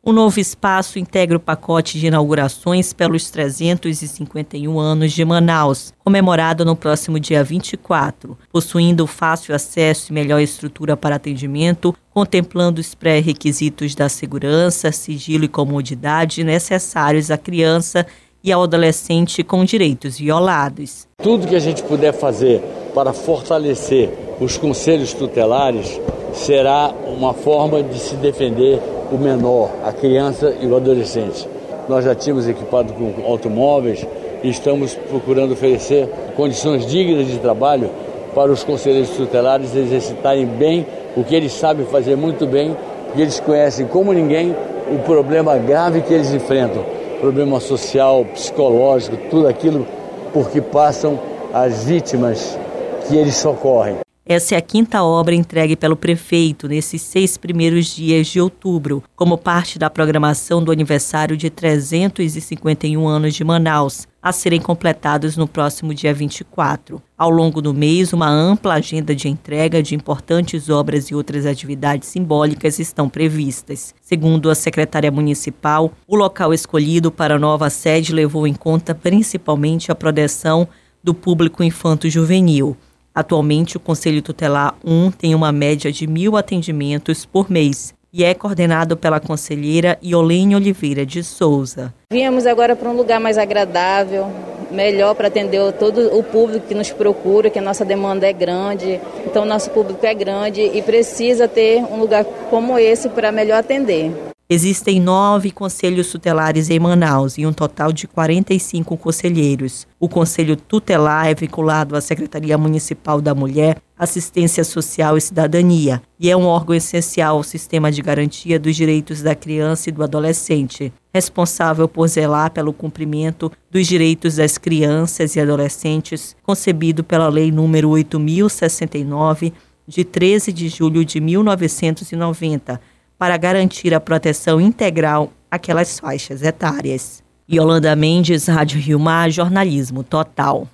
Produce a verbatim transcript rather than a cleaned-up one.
O novo espaço integra o pacote de inaugurações pelos trezentos e cinquenta e um anos de Manaus, comemorado no próximo dia vinte e quatro, possuindo fácil acesso e melhor estrutura para atendimento, contemplando os pré-requisitos da segurança, sigilo e comodidade necessários à criança e ao adolescente com direitos violados. Tudo que a gente puder fazer para fortalecer os conselhos tutelares será uma forma de se defender o menor, a criança e o adolescente. Nós já tínhamos equipado com automóveis e estamos procurando oferecer condições dignas de trabalho para os conselheiros tutelares exercitarem bem o que eles sabem fazer muito bem, porque eles conhecem como ninguém o problema grave que eles enfrentam, problema social, psicológico, tudo aquilo por que passam as vítimas que eles socorrem. Essa é a quinta obra entregue pelo prefeito nesses seis primeiros dias de outubro, como parte da programação do aniversário de trezentos e cinquenta e um anos de Manaus, a serem completados no próximo dia vinte e quatro. Ao longo do mês, uma ampla agenda de entrega de importantes obras e outras atividades simbólicas estão previstas. Segundo a secretária municipal, o local escolhido para a nova sede levou em conta principalmente a proteção do público infanto-juvenil. Atualmente, o Conselho Tutelar um tem uma média de mil atendimentos por mês e é coordenado pela conselheira Iolene Oliveira de Souza. Viemos agora para um lugar mais agradável, melhor para atender todo o público que nos procura, que a nossa demanda é grande. Então, nosso público é grande e precisa ter um lugar como esse para melhor atender. Existem nove conselhos tutelares em Manaus e um total de quarenta e cinco conselheiros. O Conselho Tutelar é vinculado à Secretaria Municipal da Mulher, Assistência Social e Cidadania e é um órgão essencial ao sistema de garantia dos direitos da criança e do adolescente, responsável por zelar pelo cumprimento dos direitos das crianças e adolescentes, concebido pela Lei número oito mil e sessenta e nove, de treze de julho de mil novecentos e noventa, para garantir a proteção integral àquelas faixas etárias. Yolanda Mendes, Rádio Rio Mar, Jornalismo Total.